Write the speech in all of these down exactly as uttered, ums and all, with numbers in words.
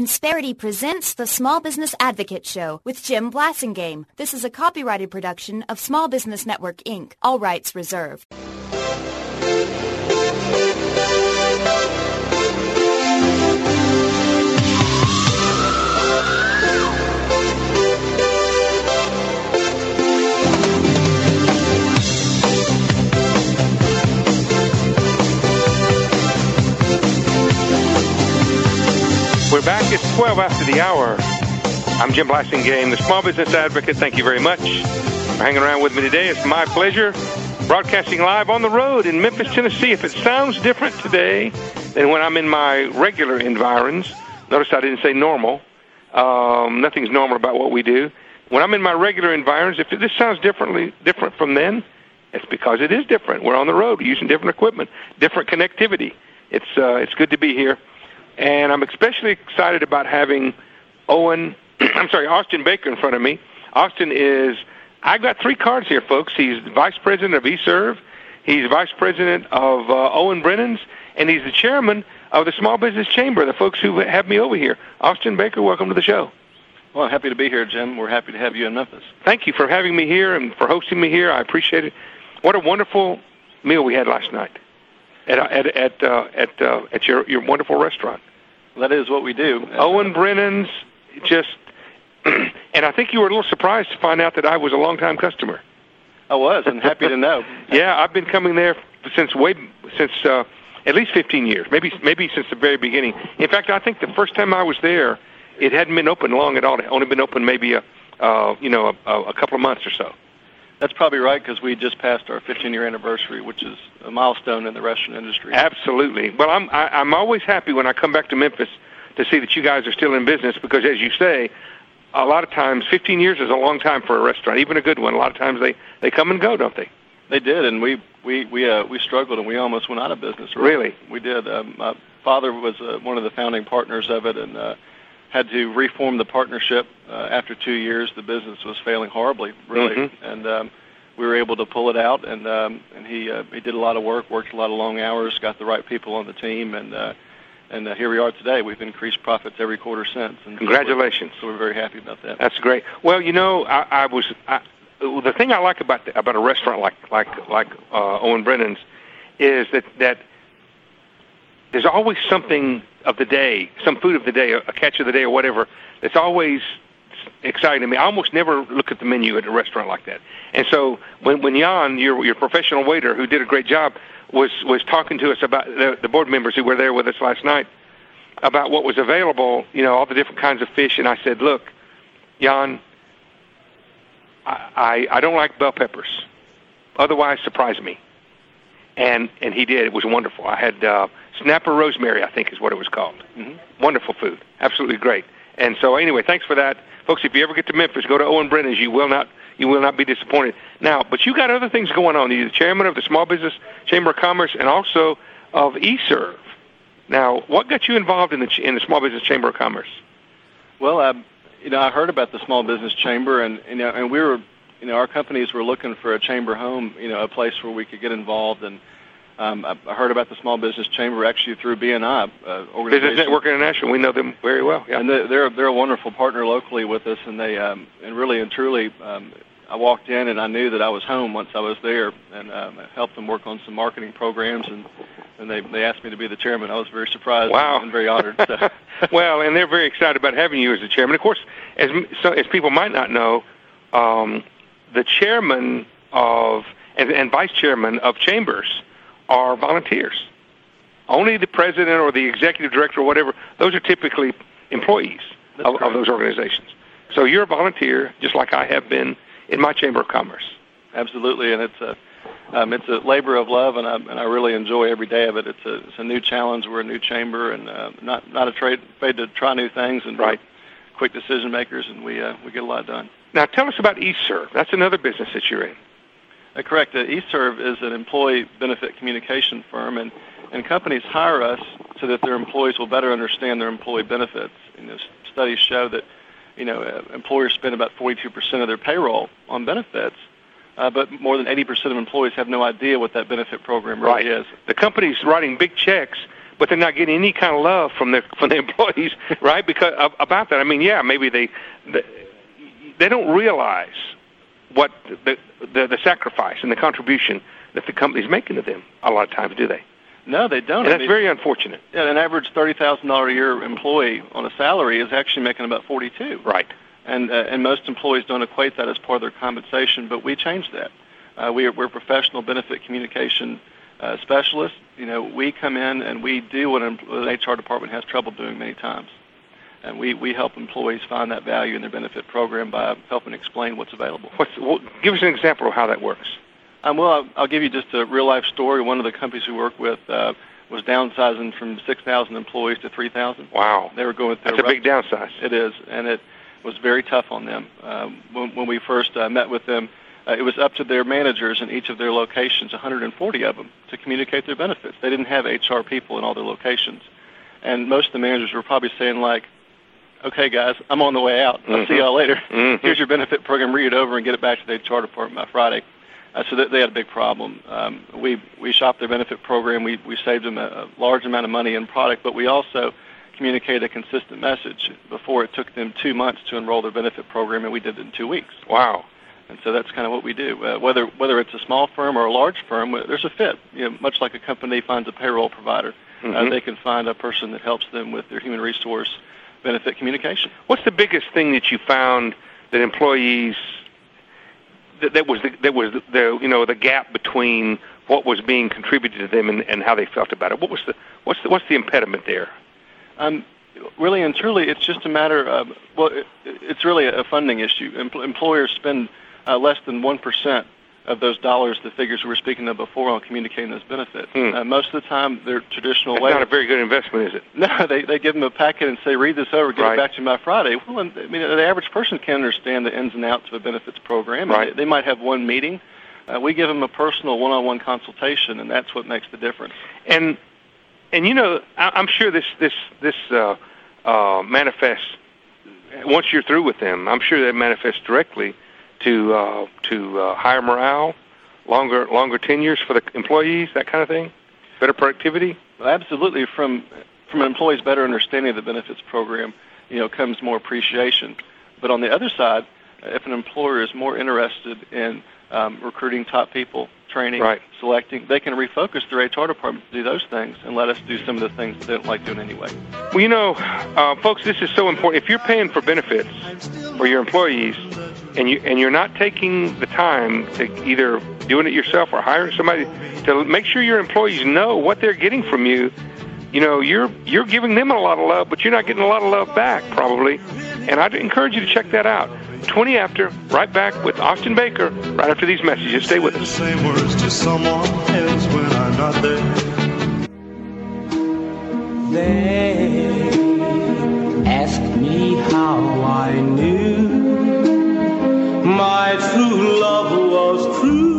Insperity presents the Small Business Advocate Show with Jim Blasingame. This is a copyrighted production of Small Business Network, Incorporated. All rights reserved. We're back at twelve after the hour. I'm Jim Blasingame, the Small Business Advocate. Thank you very much for hanging around with me today. It's my pleasure. Broadcasting live on the road in Memphis, Tennessee. If it sounds different today than when I'm in my regular environs, notice I didn't say normal. Um, nothing's normal about what we do. When I'm in my regular environs, if this sounds differently different from then, it's because it is different. We're on the road using different equipment, different connectivity. It's uh, it's good to be here. And I'm especially excited about having Owen, I'm sorry, Austin Baker in front of me. Austin is, I've got three cards here, folks. He's Vice President of eServe. He's Vice President of uh, Owen Brennan's, and he's the Chairman of the Small Business Chamber, the folks who have me over here. Austin Baker, welcome to the show. Well, I'm happy to be here, Jim. We're happy to have you in Memphis. Thank you for having me here and for hosting me here. I appreciate it. What a wonderful meal we had last night at at at uh, at, uh, at your, your wonderful restaurant. That is what we do. Owen Brennan's, just, and I think you were a little surprised to find out that I was a longtime customer. I was, and happy to know. Yeah, I've been coming there since way since uh, at least fifteen years, maybe maybe since the very beginning. In fact, I think the first time I was there, it hadn't been open long at all. It had only been open maybe a uh, you know a, a couple of months or so. That's probably right, because we just passed our fifteen-year anniversary, which is a milestone in the restaurant industry. Absolutely. Well, I'm I, I'm always happy when I come back to Memphis to see that you guys are still in business, because, as you say, a lot of times fifteen years is a long time for a restaurant, even a good one. A lot of times they, they come and go, don't they? They did, and we we we uh, we struggled, and we almost went out of business. Really? We did. Um, my father was uh, one of the founding partners of it, and uh, had to reform the partnership. Uh, after two years, the business was failing horribly, really, mm-hmm. and um, we were able to pull it out. And um, and he uh, he did a lot of work, worked a lot of long hours, got the right people on the team, and uh, and uh, here we are today. We've increased profits every quarter since. And Congratulations! So we're, so we're very happy about that. That's great. Well, you know, I, I was I, the thing I like about the, about a restaurant like like like uh, Owen Brennan's is that that there's always something of the day, some food of the day, a catch of the day, or whatever. That's always exciting to me. I almost never look at the menu at a restaurant like that. And so when when Jan, your your professional waiter who did a great job, was was talking to us about the, the board members who were there with us last night about what was available, you know, all the different kinds of fish, and I said, look, Jan, I I, I don't like bell peppers. Otherwise, surprise me. And and he did. It was wonderful. I had uh, snapper rosemary, I think is what it was called. Mm-hmm. Wonderful food. Absolutely great. And so anyway, thanks for that. Folks, if you ever get to Memphis, go to Owen Brennan's. You will not you will not be disappointed. Now, but you got other things going on. You're the chairman of the Small Business Chamber of Commerce and also of eServe. Now, what got you involved in the in the Small Business Chamber of Commerce? Well, I, you know, I heard about the Small Business Chamber, and you know, and we were, you know, our companies were looking for a chamber home, you know, a place where we could get involved. And um, I, I heard about the Small Business Chamber actually through B N I, uh, organization. Business Network International. We know them very well. Yeah. And they're they're, they're a wonderful partner locally with us, and they um, and really and truly. Um, I walked in and I knew that I was home once I was there, and um, I helped them work on some marketing programs, and, and they they asked me to be the chairman. I was very surprised wow. and very honored. So. Well, and they're very excited about having you as the chairman. Of course, as so, as people might not know, um, the chairman of and, and vice chairman of chambers are volunteers. Only the president or the executive director or whatever, those are typically employees of, of those organizations. So you're a volunteer, just like I have been in my Chamber of Commerce. Absolutely, and it's a um, it's a labor of love, and I and I really enjoy every day of it. It's a it's a new challenge. We're a new chamber, and uh, not not afraid afraid to try new things, and right. quick decision makers, and we uh, we get a lot done. Now, tell us about eServe. That's another business that you're in. Uh, correct. Uh, eServe is an employee benefit communication firm, and and companies hire us so that their employees will better understand their employee benefits. And you know, studies show that. You know, uh, employers spend about forty-two percent of their payroll on benefits, uh, but more than eighty percent of employees have no idea what that benefit program really right. is. The company's writing big checks, but they're not getting any kind of love from their from the employees, right? Because of, about that, I mean, yeah, maybe they they, they don't realize what the, the the sacrifice and the contribution that the company's making to them a lot of times, do they? No, they don't. And that's I mean, very unfortunate. Yeah, an average thirty thousand dollars a year employee on a salary is actually making about forty-two. Right. And uh, and most employees don't equate that as part of their compensation, but we changed that. Uh, we are, we're professional benefit communication uh, specialists. You know, we come in and we do what an, an H R department has trouble doing many times. And we, we help employees find that value in their benefit program by helping explain what's available. What's, well, give us an example of how that works. Um, well, I'll, I'll give you just a real-life story. One of the companies we work with uh, was downsizing from six thousand employees to three thousand. Wow. They were going through That's a, a big downsize. It is, and it was very tough on them. Um, when, when we first uh, met with them, uh, it was up to their managers in each of their locations, one hundred forty of them, to communicate their benefits. They didn't have H R people in all their locations. And most of the managers were probably saying, like, okay, guys, I'm on the way out. I'll mm-hmm. see y'all later. Mm-hmm. Here's your benefit program. Read it over and get it back to the H R department by Friday. Uh, so that they had a big problem. Um, we we shopped their benefit program. We we saved them a, a large amount of money in product, but we also communicated a consistent message. Before, it took them two months to enroll their benefit program, and we did it in two weeks. Wow. And so that's kind of what we do. Uh, whether whether it's a small firm or a large firm, there's a fit. You know, much like a company finds a payroll provider, mm-hmm. uh, they can find a person that helps them with their human resource benefit communication. What's the biggest thing that you found that employees that, that was the, that was the, the you know the gap between what was being contributed to them and, and how they felt about it? What was the what's the what's the impediment there? Um, really and truly, it's just a matter of well, it, it's really a funding issue. Em- employers spend uh, less than one percent of those dollars, the figures we were speaking of before, on communicating those benefits. Hmm. Uh, most of the time, they're traditional That's ways. Not a very good investment, is it? No, they they give them a packet and say, read this over, get right. it back to me by Friday. Well, and, I mean, the average person can understand the ins and outs of a benefits program. Right. They, they might have one meeting. Uh, we give them a personal one-on-one consultation, and that's what makes the difference. And and you know, I, I'm sure this this this uh, uh, manifests once you're through with them. I'm sure that manifests directly to uh, to uh, higher morale, longer longer tenures for the employees, that kind of thing, better productivity. Well, absolutely. From from an employee's better understanding of the benefits program, you know, comes more appreciation. But on the other side, if an employer is more interested in um, recruiting top people, training, right. selecting, they can refocus their H R department to do those things and let us do some of the things they don't like doing anyway. Well, you know, uh, folks, this is so important. If you're paying for benefits for your employees and you and you're not taking the time to either doing it yourself or hiring somebody to make sure your employees know what they're getting from you, you know, you're you're giving them a lot of love, but you're not getting a lot of love back, probably. And I'd encourage you to check that out. twenty after, right back with Austin Baker, right after these messages. Stay with us. Say words to someone else when I'm not there. They asked me how I knew my true love was true.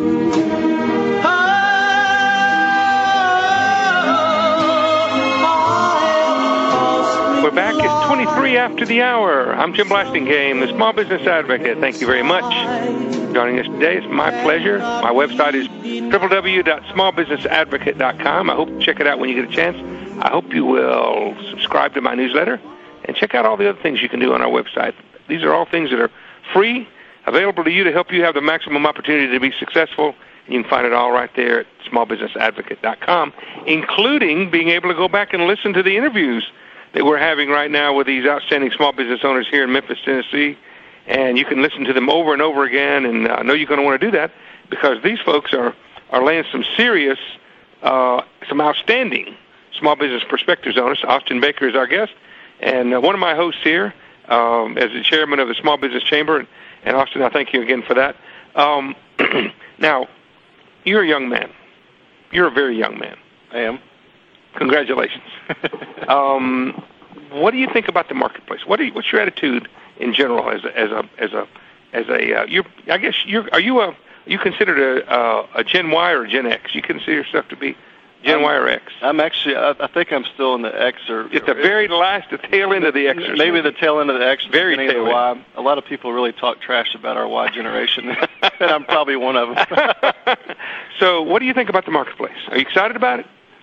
We're back. It's twenty-three after the hour. I'm Jim Blasingame, the Small Business Advocate. Thank you very much for joining us today. It's my pleasure. My website is w w w dot small business advocate dot com. I hope you check it out when you get a chance. I hope you will subscribe to my newsletter and check out all the other things you can do on our website. These are all things that are free, available to you to help you have the maximum opportunity to be successful. You can find it all right there at small business advocate dot com, including being able to go back and listen to the interviews that we're having right now with these outstanding small business owners here in Memphis, Tennessee. And you can listen to them over and over again, and I know you're going to want to do that because these folks are, are laying some serious, uh, some outstanding small business perspectives on us. Austin Baker is our guest, and uh, one of my hosts here um, as the chairman of the Small Business Chamber. And, and Austin, I thank you again for that. Um, now, you're a young man. You're a very young man. I am. Congratulations. um, what do you think about the marketplace? What you, what's your attitude in general as a as a as a as a uh, you're I guess you're are you a are you considered a uh, a Gen Y or a Gen X? You consider yourself to be Gen I'm, Y or X? I'm actually I, I think I'm still in the X or at the very last, the tail end of the X. Or maybe the tail end of the X. Very tail end. Y. A lot of people really talk trash about our Y generation, and I'm probably one of them. So, what do you think about the marketplace? Are you excited about it?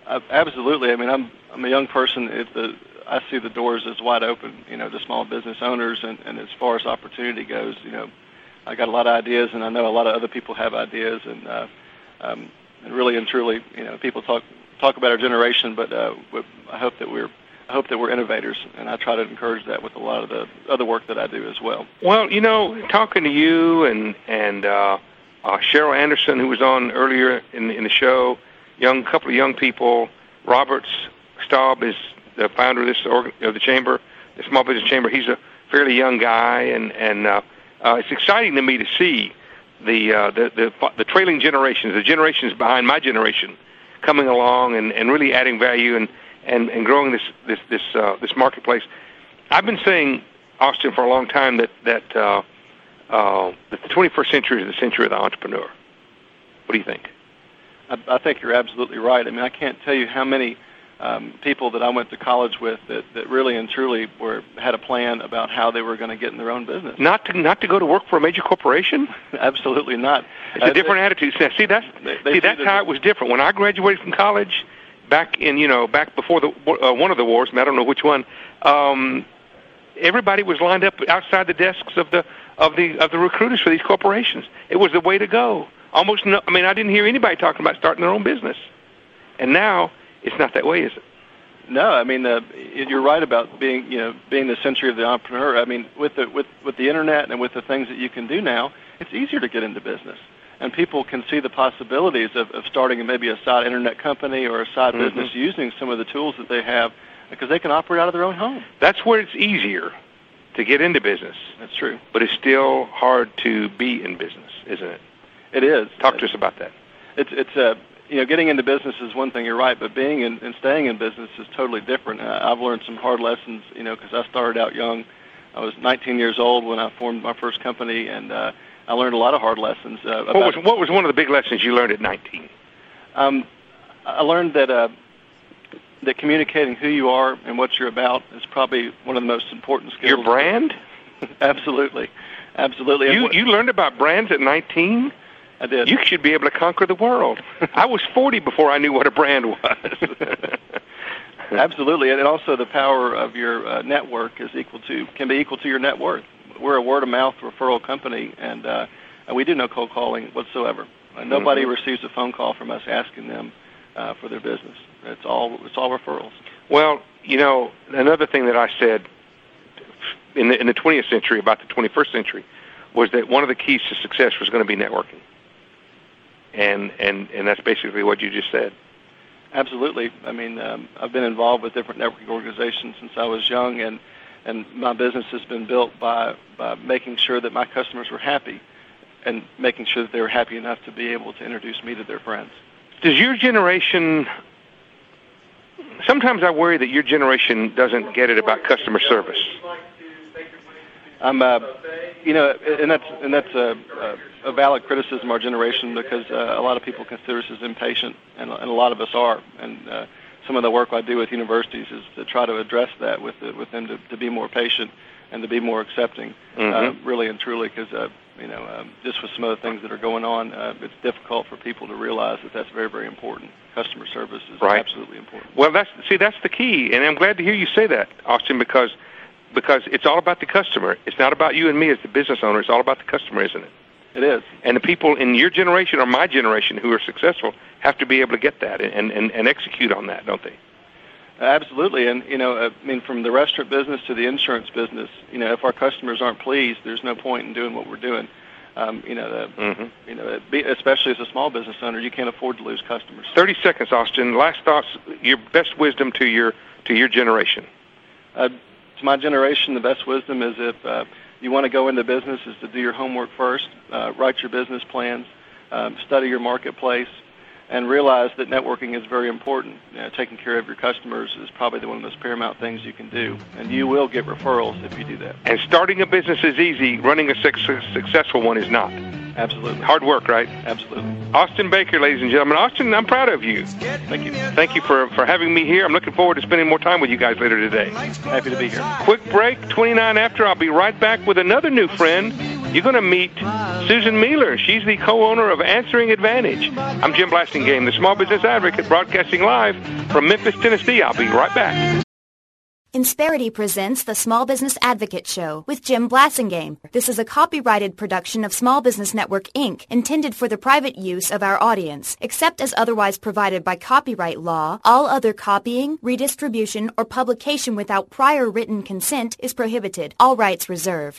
Uh, absolutely. I mean, I'm I'm a young person. It, the, I see the doors as wide open, you know, to small business owners, and, and as far as opportunity goes, you know, I got a lot of ideas, and I know a lot of other people have ideas, and uh, um, and really and truly, you know, people talk talk about our generation, but uh, I hope that we're I hope that we're innovators, and I try to encourage that with a lot of the other work that I do as well. Well, you know, talking to you and and uh, uh, Cheryl Anderson, who was on earlier in, in the show, young couple of young people. Robert Staub is the founder of this org- of the chamber, the Small Business Chamber. He's a fairly young guy, and and uh, uh, it's exciting to me to see the, uh, the the the trailing generations, the generations behind my generation, coming along and, and really adding value and, and, and growing this this this uh, this marketplace. I've been saying, Austin, for a long time that that uh, uh, that the twenty-first century is the century of the entrepreneur. What do you think? I, I think you're absolutely right. I mean, I can't tell you how many um, people that I went to college with that, that really and truly were had a plan about how they were going to get in their own business. Not to not to go to work for a major corporation? Absolutely not. It's uh, a different they, attitude. See, that's they, they see that's how it was different. When I graduated from college, back in you know back before the uh, one of the wars, I don't know which one. Um, everybody was lined up outside the desks of the of the of the recruiters for these corporations. It was the way to go. Almost no. I mean, I didn't hear anybody talking about starting their own business. And now it's not that way, is it? No, I mean, uh, you're right about being, you know, being the century of the entrepreneur. I mean, with the with with the internet and with the things that you can do now, it's easier to get into business, and people can see the possibilities of, of starting maybe a side internet company or a side mm-hmm. business using some of the tools that they have, because they can operate out of their own home. That's where it's easier to get into business. That's true. But it's still hard to be in business, isn't it? It is. Talk to us about that. It's it's uh, you know, getting into business is one thing. You're right, but being in, and staying in business is totally different. Uh, I've learned some hard lessons, you know, because I started out young. I was nineteen years old when I formed my first company, and uh, I learned a lot of hard lessons. Uh, about what was what was one of the big lessons you learned at nineteen? Um, I learned that uh, that communicating who you are and what you're about is probably one of the most important skills. Your brand? Absolutely, absolutely. You you learned about brands at nineteen? I did. You should be able to conquer the world. I was forty before I knew what a brand was. Absolutely, and also the power of your uh, network is equal to can be equal to your net worth. We're a word of mouth referral company, and uh, we do no cold calling whatsoever. Uh, nobody mm-hmm. receives a phone call from us asking them uh, for their business. It's all it's all referrals. Well, you know, another thing that I said in the in the twentieth century about the twenty-first century was that one of the keys to success was going to be networking. And, and and that's basically what you just said. Absolutely. I mean, um, I've been involved with different networking organizations since I was young, and, and my business has been built by, by making sure that my customers were happy and making sure that they were happy enough to be able to introduce me to their friends. Does your generation... Sometimes I worry that your generation doesn't get it about customer service. I'm, uh, you know, and that's and that's a, a, a valid criticism of our generation, because uh, a lot of people consider us as impatient, and, and a lot of us are. And uh, some of the work I do with universities is to try to address that with the, with them to, to be more patient and to be more accepting, mm-hmm. uh, really and truly, because uh, you know, um, just with some of the things that are going on, uh, it's difficult for people to realize that that's very, very important. Customer service is right. absolutely important. Well, that's see, that's the key, and I'm glad to hear you say that, Austin, because. Because it's all about the customer. It's not about you and me as the business owner. It's all about the customer, isn't it? It is. And the people in your generation or my generation who are successful have to be able to get that and, and, and execute on that, don't they? Absolutely. And, you know, I mean, from the restaurant business to the insurance business, you know, if our customers aren't pleased, there's no point in doing what we're doing. Um, you know, the, mm-hmm. you know, especially as a small business owner, you can't afford to lose customers. Thirty seconds, Austin. Last thoughts. Your best wisdom to your to your generation. Uh, to my generation, the best wisdom is if uh, you want to go into business, is to do your homework first, uh, write your business plans, um, study your marketplace, and realize that networking is very important. You know, taking care of your customers is probably the one of the most paramount things you can do, and you will get referrals if you do that. And starting a business is easy. Running a successful one is not. Absolutely. Hard work, right? Absolutely. Austin Baker, ladies and gentlemen. Austin, I'm proud of you. Thank you. Thank you for, for having me here. I'm looking forward to spending more time with you guys later today. Happy to be here. Quick break, twenty-nine after. I'll be right back with another new friend. you're going to meet Susan Mealer. She's the co-owner of Answering Advantage. I'm Jim Blasingame, the Small Business Advocate, broadcasting live from Memphis, Tennessee. I'll be right back. Insperity presents the Small Business Advocate Show with Jim Blasingame. This is a copyrighted production of Small Business Network, Incorporated, intended for the private use of our audience. Except as otherwise provided by copyright law, all other copying, redistribution, or publication without prior written consent is prohibited. All rights reserved.